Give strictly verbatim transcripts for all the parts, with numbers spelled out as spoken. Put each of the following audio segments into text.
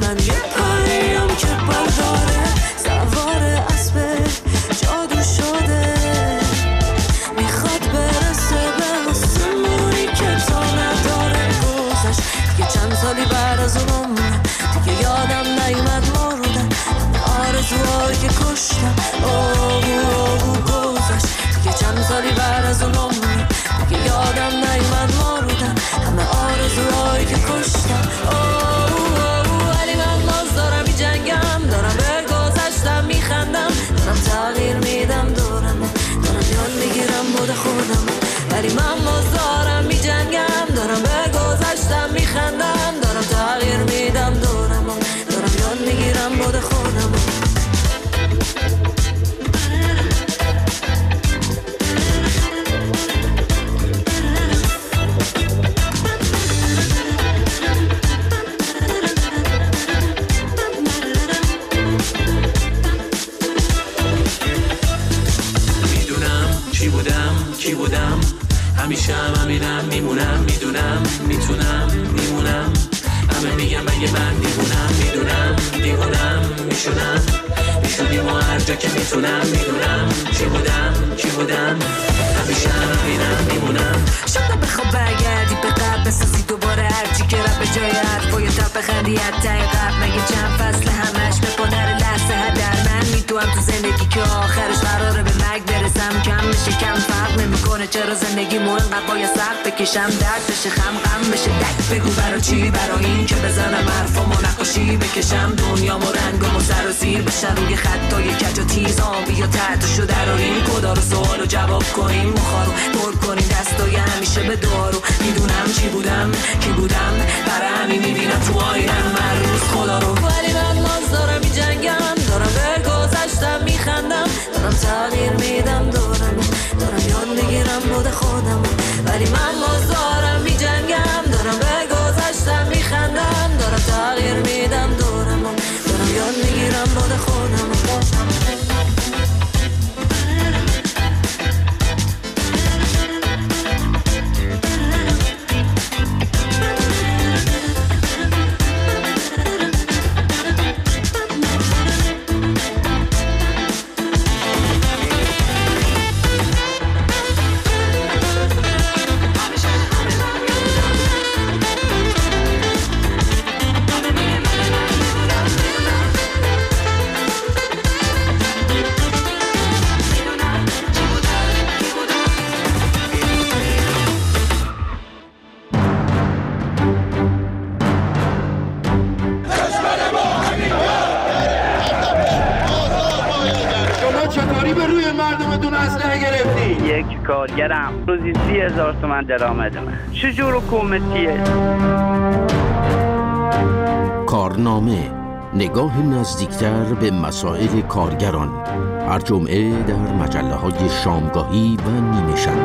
من یه پریم که برداره سوار اسب جادو شده میخواد برسه به آسمونی که تا نداره گذشت دیگه چند سالی بعد از اون عمره دیگه یادم نیومد مردن آرزوهایی که کشتم آهو آهو گذشت دیگه چند سالی بعد از اون عمره دیگه یادم نیومد مردن همه آرزوهایی که کشتم آهو آهو ولی من باز دارم می جنگم دارم به گذشتم میخندم دارم تغییر میدم دورم دارم یاد میگیرم بود خودم ولی من باز دارم می جنگم دارم به گذشتم میخندم دارم تغییر میدم دورم دارم یاد میگیرم بود خودم کی بودم همیشه هم همینم میمونم میدونم میتونم میمونم همه میگم اگه من دیوونم میدونم دیوونم میشونم میشونیم و هر جا که میتونم میدونم چی بودم کی بودم همیشه هم همینم میمونم شاید بخواب برگردی به قبل بسازی دوباره هرچی که رب به جای حرفای تب بخندی حتی قبل مگه چند فصل همش به پادر لحظه هدر من میتونم تو زندگی که آخرش قراره به مرگ برسم کم میشه کم فرق نمیکنه چرا زندگی مو انقدر باید سخت بکشم درد بشه خم غم بشه دک بگو برا چی برا این که بزنم حرفامو نقاشی بکشم دنیامو رنگامو سر و زیر بشن روی خطای کج و تیز آبی یا تحتشو دراریم کدا رو سوالو جواب کنیم مخارو پر کنیم دستای همیشه به دارو میدونم چی بودم کی بودم برای همین میبینم تو آینم هر روز خدا رو ولی من باز دارم می جنگم دارم به گذشتم میخندم دارم تغییر میدم دورم دارم یاد میگیرم بود خودم ولی من باز دارم می جنگم دارم به گذشتم میخندم دارم تغییر میدم دورم دارم یاد میگیرم بود خودم کارگرم روزی سی هزار تومن درآمد من چجور حکومتیه؟ کارنامه نگاه نزدیکتر به مسائل کارگران هر جمعه در مجله های شامگاهی و نیمه شب.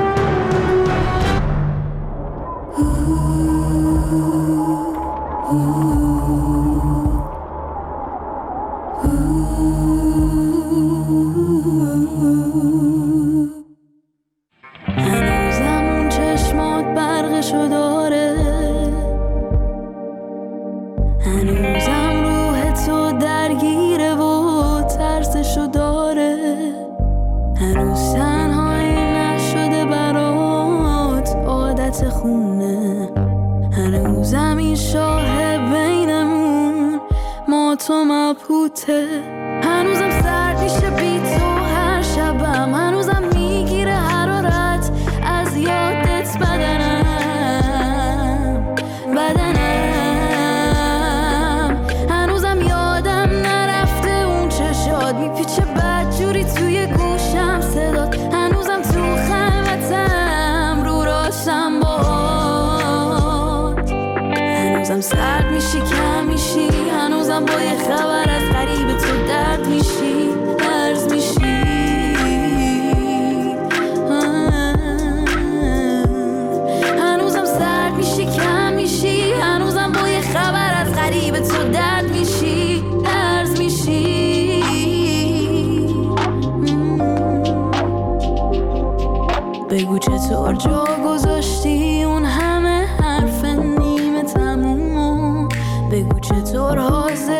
هنوزم سرد میشه بی تو هر شبم هنوزم میگیره حرارت از یادت بدنم بدنم هنوزم یادم نرفته اون چشات میپیچه بدجوری توی گوشم صدات هنوزم تو خلوتم رو راشم باد هنوزم سرد میشی کم میشی هنوزم با یه خبر از غریب تو درد میشی درز میشی هنوزم سرد میشی کم میشی هنوزم با یه خبر از غریب تو درد میشی درز میشی بگو چطور جا گذاشتی اون همه حرف نیمه تمومو بگو چطور حاضر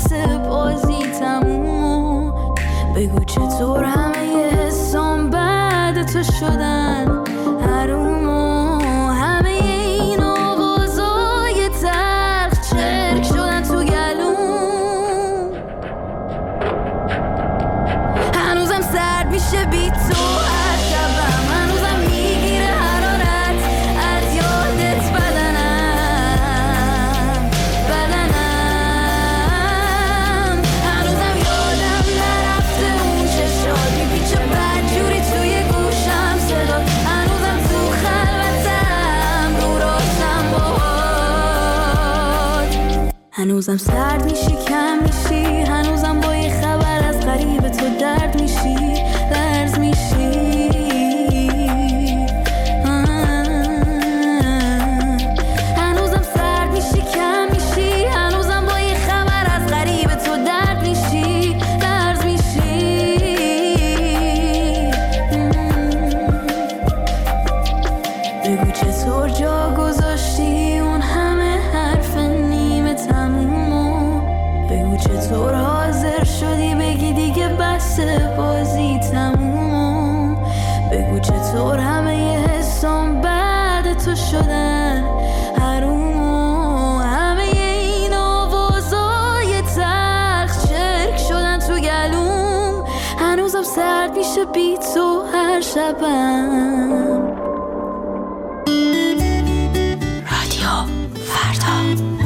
بس بازی تموم. بگو چطور همه حسام بعد تو شدن حروم و همه این آوازای تلخ چرک شدن تو گلوم. هنوزم سرد میشه بی تو هر شبم، هنوزم میگیره حرارت از یادت بدنم بدنم. هنوزم یادم نرفته اون چشات میپیچه بدجوری توی گوشم صدات. هنوزم تو خلوتم رو راستم باهات. هنوزم سرد میشی کم میشی، هنوزم با یه خبر از غریب تو درد میشی لرز میشی. هنوزم سرد میشی کم میشی، هنوزم با یه خبر از غریب تو درد میشی لرز میشی. بگو چطور جا گذاشتی اون همه حرف نیمه تمومو. بگو چطور حاضر شدی بگی دیگه بس بازی تموم. بگو چطور همه ی حسام بعد تو شدن حروم و همه ی این آوازای تلخ چرک شدن تو گلوم. هنوزم سرد میشه بی تو هر شبم. رادیو فردا.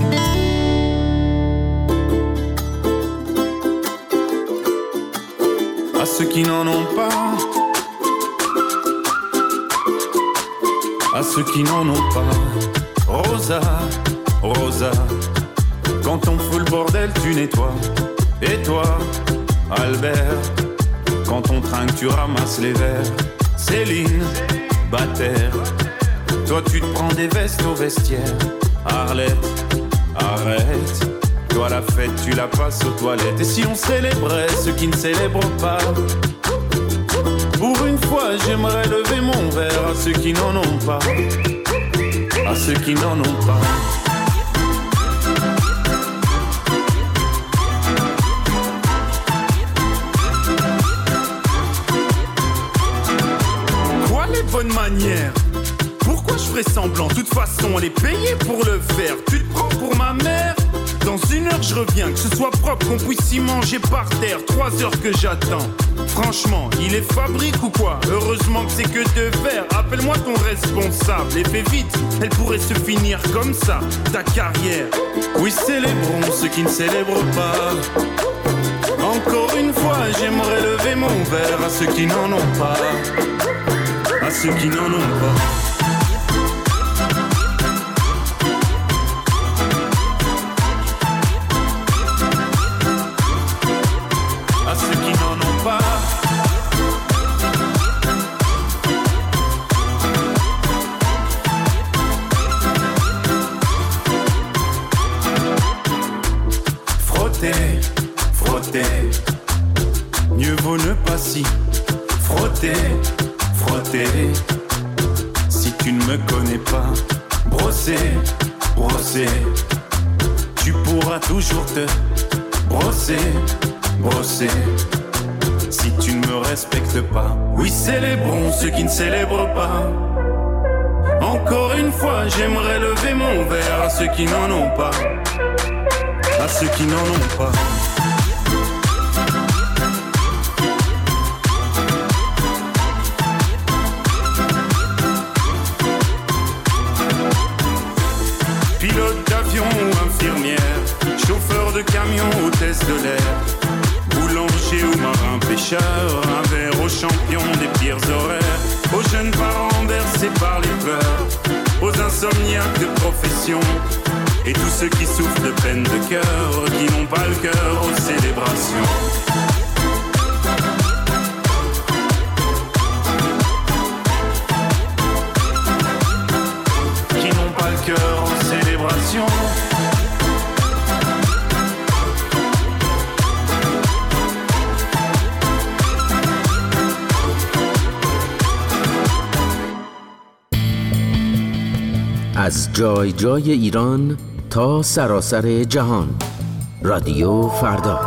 À ceux qui n'en ont pas, à ceux qui n'en ont pas. Rosa, Rosa, quand on fout le bordel tu nettoies. Et toi, Albert, quand on trinque tu ramasses les verres. Céline, Bataire, toi tu te prends des vestes au vestiaire. Arlette, arrête, toi la fête tu la passes aux toilettes. Et si on célébrait ceux qui ne célèbrent pas? Pour une fois j'aimerais lever mon verre à ceux qui n'en ont pas, à ceux qui n'en ont pas. Quoi les bonnes manières? Pourquoi je ferais semblant? De toute façon on est payé pour le faire. Tu te prends pour ma mère? Dans une heure je reviens, que ce soit propre, qu'on puisse y manger par terre. Trois heures que j'attends. Franchement, il est fabrique ou quoi? Heureusement que c'est que de verre. Appelle-moi ton responsable et fais vite, elle pourrait se finir comme ça, ta carrière. Oui, célébrons ceux qui ne célèbrent pas. Encore une fois, j'aimerais lever mon verre à ceux qui n'en ont pas, à ceux qui n'en ont pas. Mieux vaut ne pas s'y frotter, frotter. Si tu ne me connais pas, brosser, brosser. Tu pourras toujours te brosser, brosser. Si tu ne me respectes pas, oui célébrons ceux qui ne célèbrent pas. Encore une fois j'aimerais lever mon verre à ceux qui n'en ont pas, à ceux qui n'en ont pas. Pilote d'avion ou infirmière, chauffeur de camion, hôtesse de l'air, boulanger ou marin pêcheur, un verre aux champions des pires horaires, aux jeunes parents bercés par les peurs, aux insomniaques de profession, et tous ceux qui souffrent de peine de cœur, qui n'ont pas le cœur aux célébrations. Qui n'ont pas le cœur aux célébrations. از جای جای ایران تا سراسر جهان، رادیو فردا.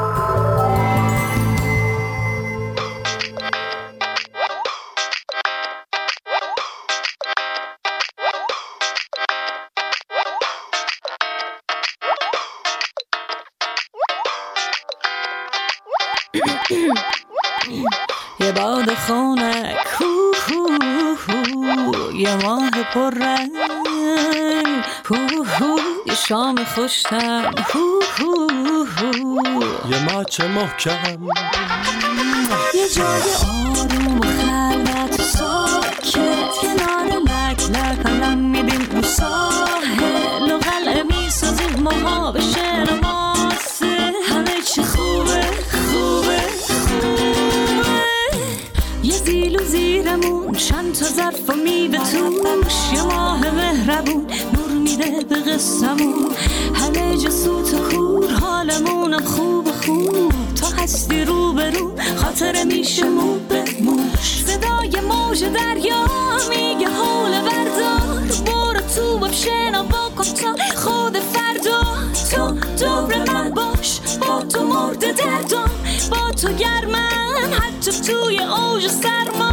یه باد خونک هو هو هو، یه ماه پر رنگ هو هو، یه شام خوشتم هو هو هو، یه ماچ محکم، یه جای آروم و خلوت و ساکت، کنار لک لک الان میدیم اون ساحل و قلعه میسازیم ماها به شعر و ماسه، همه چی خوبه خوبه خوبه، یه زیل و زیرمون چند تا ظرف و میوه توش، یه ماه مهربون نور میده به قصمون، همه جا سوت و کور، حالمونم خوب خوب، تا هستی رو به رو خاطر میشه مو به موش، صدای موج دریا میگه حول بردار، برو تو باب شنوا کن تا خود فردا، تو دور من باش، با تو مرد دردم، با تو گرمم حتی توی اوج سرما،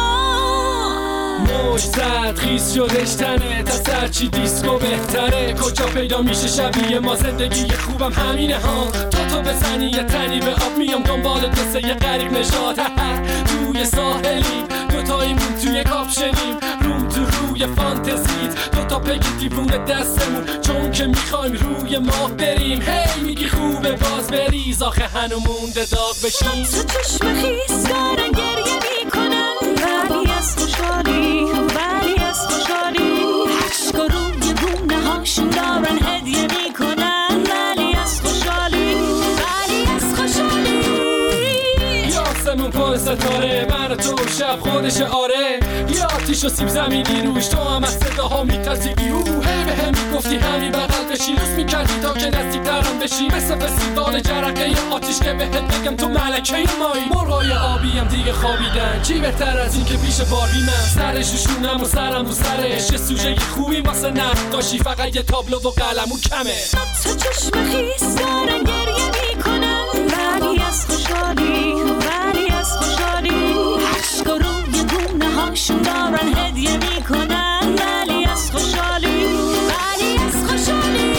موج زد خیز شدش تنه، تا سرچی دیسکو بهتره، کجا پیدا میشه شبیه ما، زندگی خوبم همینه ها، تو تو بزنی یه تنی به آب، میام دنبال دسته یه غریق نشاد، توی ساحلیم دوتاییمون توی کاپشنیم، روم تو روی فانتزیت، دوتا پگی دیوونه دستمون، چون که میخوایم روی ماه بریم، هی میگی خوبه باز بریز، آخه هنو مونده داغ بشیم، تو چشم خیز دارن گریه میکنن، ولی از خوشحالی ولی از خوشحالی، عشق و روی گونه هاشون دارن هدیه میکنن، ولی از خوشحالی ولی از خوشحالی، یاسمون پر ستاره، من و تو شب خودش آره، یه آتیش و سیب زمینی روش، تو هم از صداها میترسیدی، او هی به هم میگفتی همین بغل بشی، لوس میکردی تا که نزدیک ترم بشی، مثل فستیوال جرقه ی آتیش که بهت بگم تو ملکه مایی، مرغای آبی هم دیگه خوابیدن، چی بهتر از این که پیش باربی من، سرش و شونم و سرم و سرش، یه سوژه خوبی واسه نقاشی، فقط یه تابلو و قلمون کمه، تو چشم خیز دارن گریه میکنن، ولی از خوشحالی ولی از خوشحالی، عشق و روی گونه هاشون دارن هدیه میکنن، ولی از خوشحالی ولی از خوشحالی،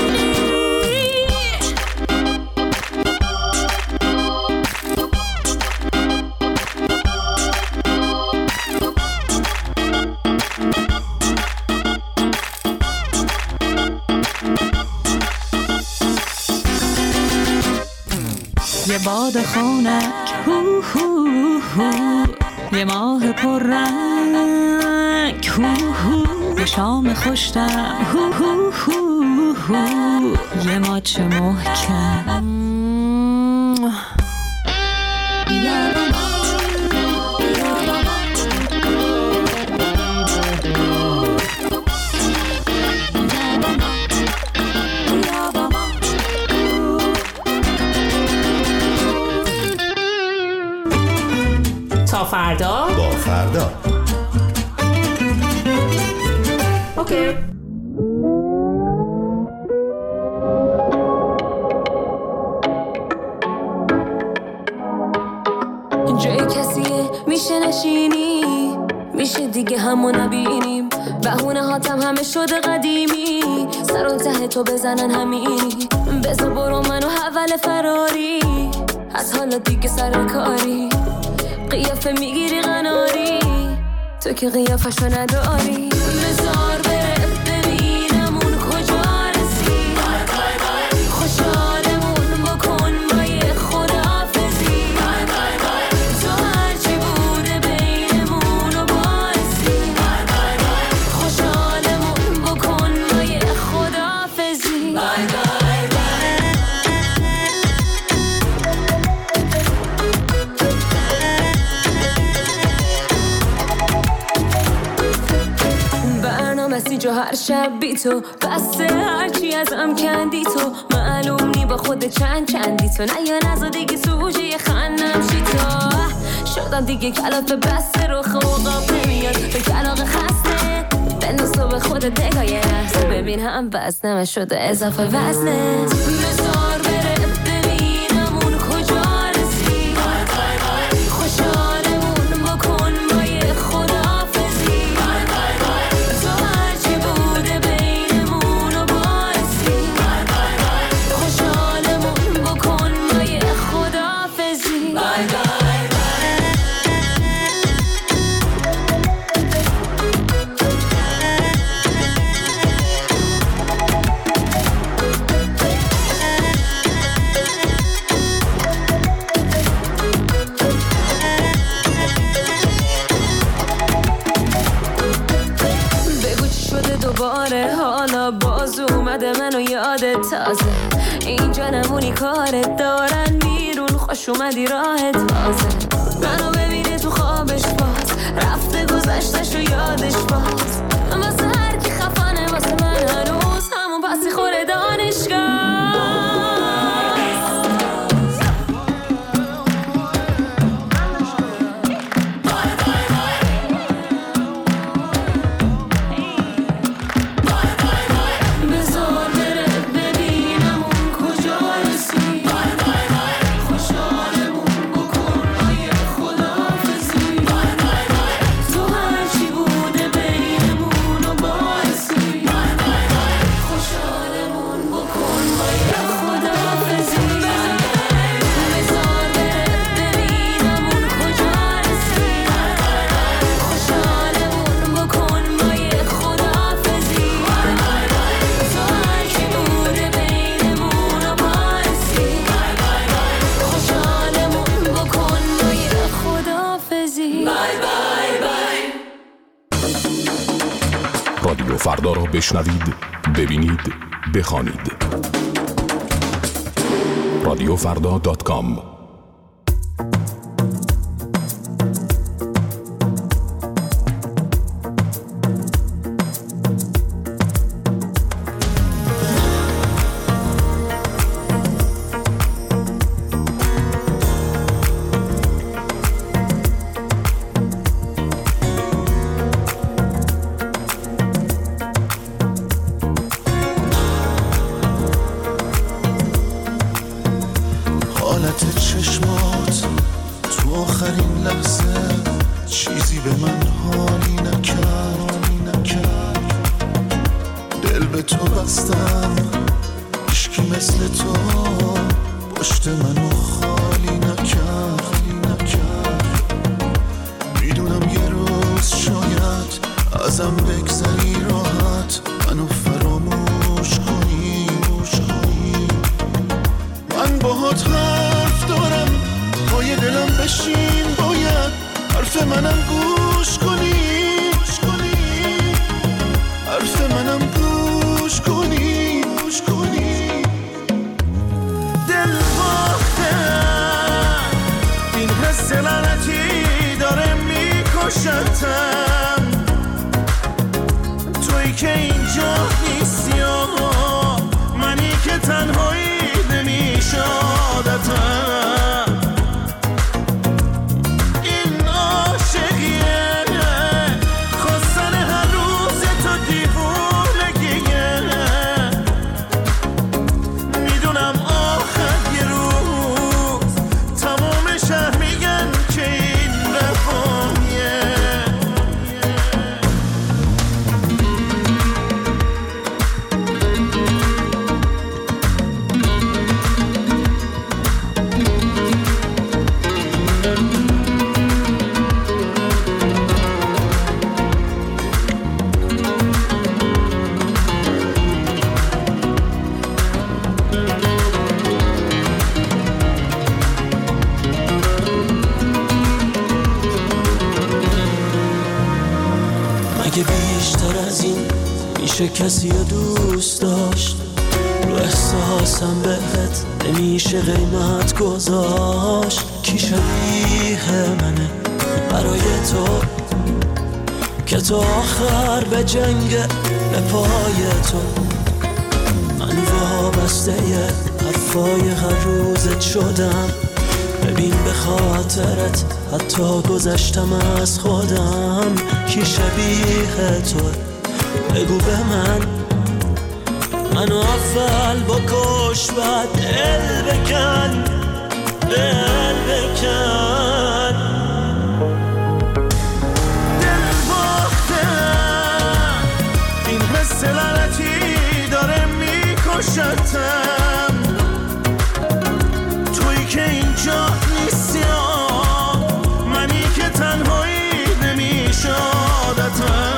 یه باد خونک هو هو هو، یه ماه پر رنگ هو هو، یه شام خوشتم هو هو هو هو، یه ماچ محکم، تا فردا با فردا. اوکی. جای کسیه میشه نشینی، میشه دیگه همو نبینیم، بهونه هاتم همه شده قدیمی، سر اون ته تو بزنن همینی، بزا برو منو حول فراری، از حالا دیگه سر کاری، قیافه میگیری قناری، تو که قیافشو نداری، بزار بره ببینم اون کجا رسی، خوشحالمون بکن با یه خداحافظی، تو هرچی بوده بینمون و باعثی، خوشحالمون بکن با یه خداحافظی. جو هر شب بی تو بسته، هرچی ازم کندی تو، معلوم نی با خود چند چندی تو، نه یا نزا دیگه سوژه خندم شی تو، شدم دیگه کلاف بسته رو خوقاب نمیاد به کلاق خسته، بنداز تو به خود دگاه یه لحظه ببین هم وزنم شده اضافه وزنه، بزار بره یاد منو یادت تازه اینجا نمونی کارت دارن بیرون خوش اومدی راحت تازه منو ببینه تو خوابش باز رفته گذشتش و یادش باز واسه هر کی خفنه واسه من هنوز همون پسی خوره دانشگاه رادیو فردا را بشنوید، ببینید، بخوانید. رادیو فردا دات کام. کسی رو دوست داشت رو احساسم بهت نمیشه قیمت گذاشت کی شبیه منه برای تو که تو آخر به جنگ به پای تو من وابسته حرفای هر روزت شدم ببین به خاطرت حتی گذشتم از خودم کی شبیه تو بگو به من منو اول بکش بعد دل بکن دل بکن دل باختم این حس لعنتی داره میکشتم تویی که اینجا نیستی منی که تنهایی نمیشه عادتم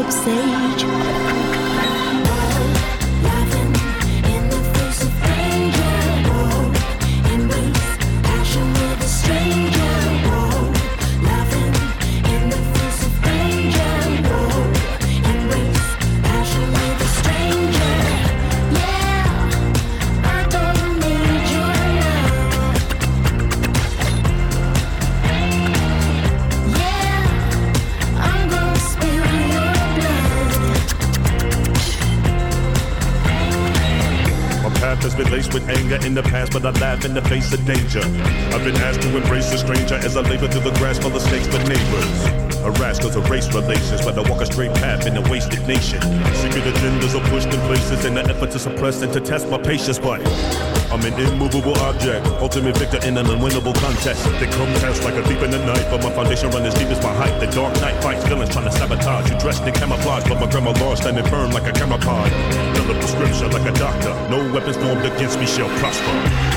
sage. Been laced with anger in the past, but I laugh in the face of danger. I've been asked to embrace a stranger as I labor through the grass full of snakes but neighbors. Harassed cause of race relations, but I walk a straight path in a wasted nation. Secret agendas are pushed in places in an effort to suppress and to test my patience, but I'm an immovable object, ultimate victor in an unwinnable contest. They come test like a thief in the night, but my foundation run as deep as my height. The dark night fights villains trying to sabotage. You dressed in camouflage, but my grandma lost, standing firm like a camera card. Fill a prescription like a doctor. No weapons formed against me shall prosper.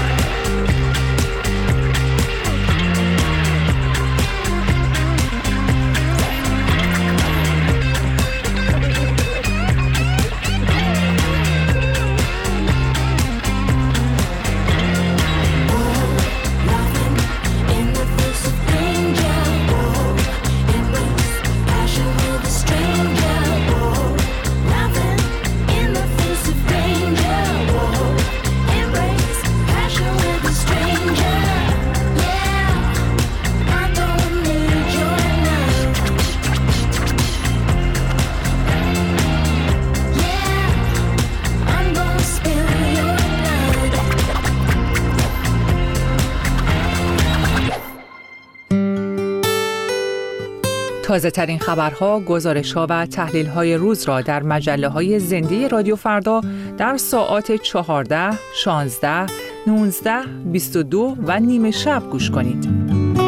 تازه ترین خبرها، گزارش‌ها و تحلیل‌های روز را در مجله‌های زنده رادیو فردا در ساعات چهارده، شانزده، نوزده، بیست و دو و نیمه شب گوش کنید.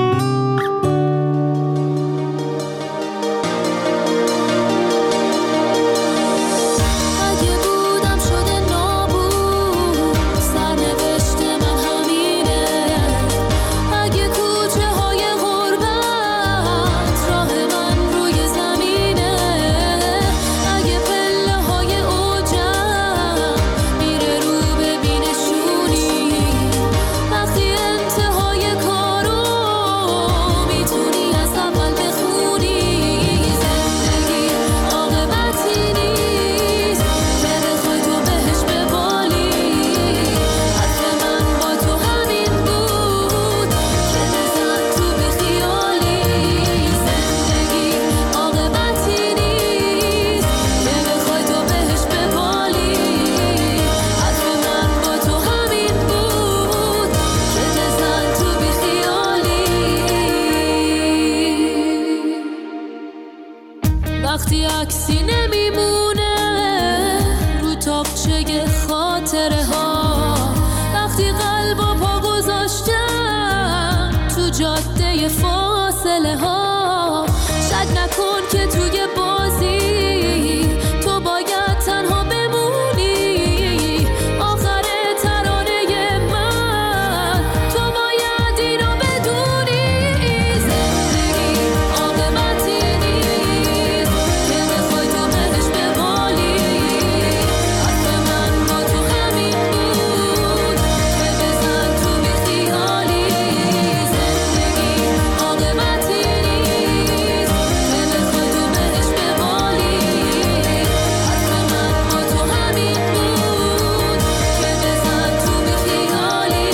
وقتی عکسی نمیمونه رو تاقچه خاطره ها، وقتی قلب و پا گذاشتم تو جاده فاصله ها، شک نکن که توی بازی تو باید تنها بمونی، آخر ترانه من تو باید اینو بدونی، زندگی عاقبتی نیست که بخوای تو بهش ببالی، حرف من با تو همین بود که بزن تو بیخیالی، زندگی عاقبتی نیست که بخوای تو بهش ببالی، حرف من با تو همین بود که بزن تو بیخیالی.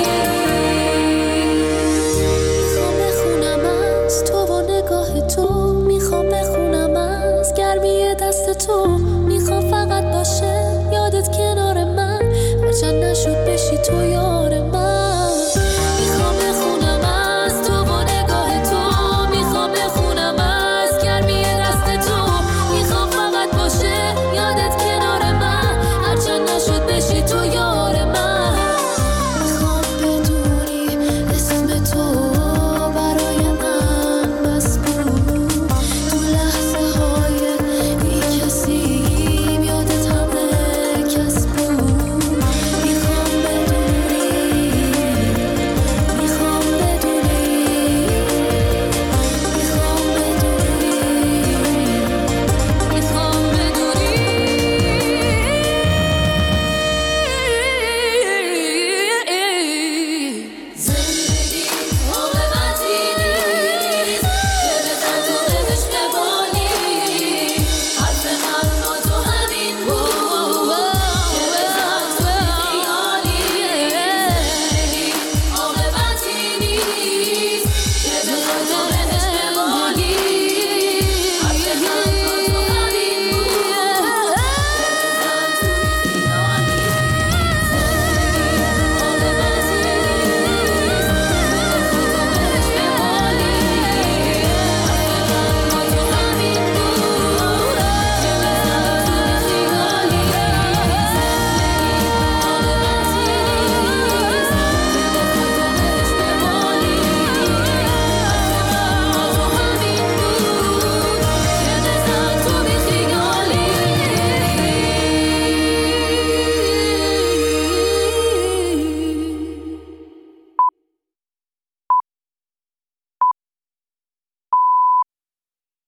میخوام بخونم از تو و نگاه تو، میخوام بخونم از گرمی دست تو، میخوام فقط باشه یادت کنار من، هرچند نشد بشی تو یا